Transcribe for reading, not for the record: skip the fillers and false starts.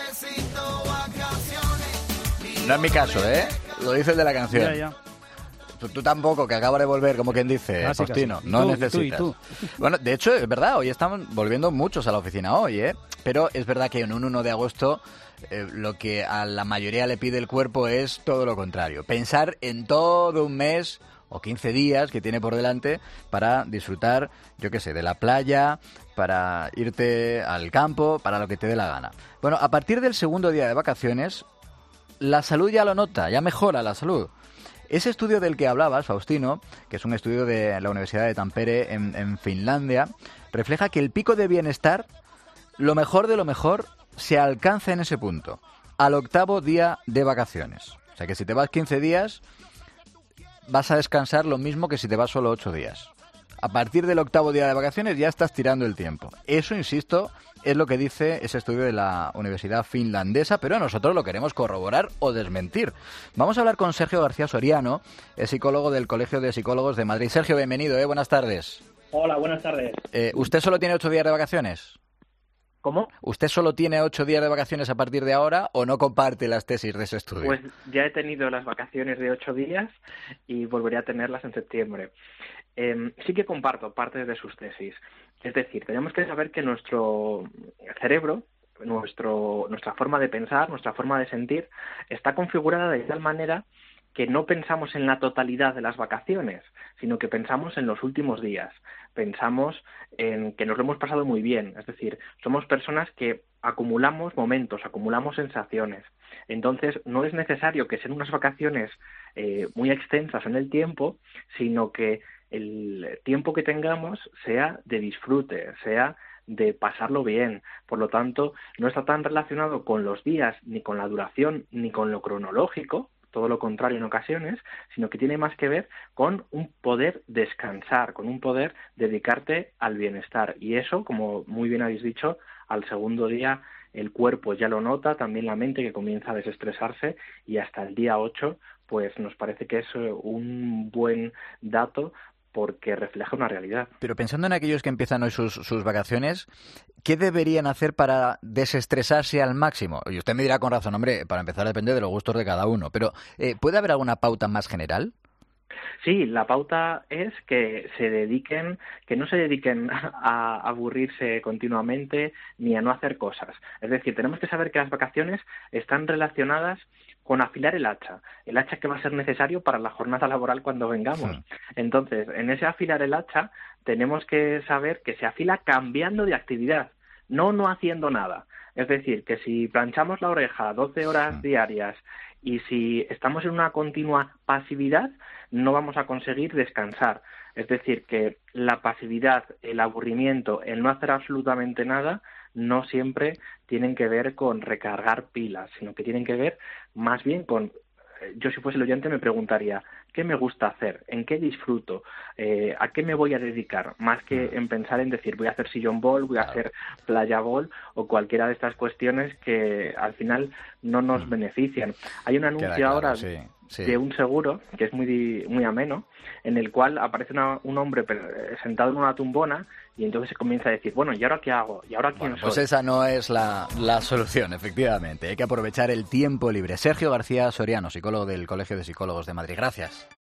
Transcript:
No es mi caso, ¿eh? Lo dice el de la canción. Ya. Tú tampoco, que acabas de volver, como quien dice, Casi, Faustino. casi. No Tú, necesitas. tú. Bueno, de hecho, es verdad, hoy están volviendo muchos a la oficina hoy, ¿eh? Pero es verdad que en un 1 de agosto lo que a la mayoría le pide el cuerpo es todo lo contrario. Pensar en todo un mes o 15 días que tiene por delante para disfrutar, yo qué sé, de la playa, para irte al campo, para lo que te dé la gana. Bueno, a partir del segundo día de vacaciones, la salud ya lo nota, ya mejora la salud. Ese estudio del que hablabas, Faustino, que es un estudio de la Universidad de Tampere en Finlandia, refleja que el pico de bienestar, lo mejor de lo mejor, se alcanza en ese punto, al 8º día de vacaciones. O sea que si te vas 15 días, vas a descansar lo mismo que si te vas solo 8 días. A partir del 8º día de vacaciones ya estás tirando el tiempo. Eso, insisto, es lo que dice ese estudio de la Universidad Finlandesa, pero nosotros lo queremos corroborar o desmentir. Vamos a hablar con Sergio García Soriano, es psicólogo del Colegio de Psicólogos de Madrid. Sergio, bienvenido, buenas tardes. Hola, buenas tardes. ¿Usted solo tiene 8 días de vacaciones? ¿Cómo? ¿Usted solo tiene 8 días de vacaciones a partir de ahora o no comparte las tesis de ese estudio? Pues ya he tenido las vacaciones de 8 días y volveré a tenerlas en septiembre. Sí que comparto parte de sus tesis. Es decir, tenemos que saber que nuestro cerebro, nuestra forma de pensar, nuestra forma de sentir, está configurada de tal manera que no pensamos en la totalidad de las vacaciones, sino que pensamos en los últimos días. Pensamos en que nos lo hemos pasado muy bien. Es decir, somos personas que acumulamos momentos, acumulamos sensaciones. Entonces, no es necesario que sean unas vacaciones muy extensas en el tiempo, sino que el tiempo que tengamos sea de disfrute, sea de pasarlo bien. Por lo tanto, no está tan relacionado con los días, ni con la duración, ni con lo cronológico, todo lo contrario en ocasiones, sino que tiene más que ver con un poder descansar, con un poder dedicarte al bienestar. Y eso, como muy bien habéis dicho, al segundo día el cuerpo ya lo nota, también la mente que comienza a desestresarse, y hasta el día 8 pues nos parece que es un buen dato porque refleja una realidad. Pero pensando en aquellos que empiezan hoy sus vacaciones, ¿qué deberían hacer para desestresarse al máximo? Y usted me dirá con razón, hombre, para empezar depende de los gustos de cada uno, pero ¿puede haber alguna pauta más general? Sí, la pauta es que no se dediquen a aburrirse continuamente ni a no hacer cosas. Es decir, tenemos que saber que las vacaciones están relacionadas con afilar el hacha que va a ser necesario para la jornada laboral cuando vengamos. Sí. Entonces, en ese afilar el hacha tenemos que saber que se afila cambiando de actividad, no haciendo nada. Es decir, que si planchamos la oreja 12 horas diarias y si estamos en una continua pasividad, no vamos a conseguir descansar. Es decir, que la pasividad, el aburrimiento, el no hacer absolutamente nada, no siempre tienen que ver con recargar pilas, sino que tienen que ver más bien con... Yo, si fuese el oyente, me preguntaría, ¿qué me gusta hacer? ¿En qué disfruto? ¿A qué me voy a dedicar? Más que en pensar en decir, voy a hacer sillón ball, voy a hacer playa ball o cualquiera de estas cuestiones que al final no nos benefician. Hay un anuncio ahora de un seguro que es muy ameno, en el cual aparece un hombre sentado en una tumbona y entonces se comienza a decir, bueno, ¿y ahora qué hago? ¿Y ahora quién soy? Pues esa no es la solución, efectivamente. Hay que aprovechar el tiempo libre. Sergio García Soriano, psicólogo del Colegio de Psicólogos de Madrid. Gracias.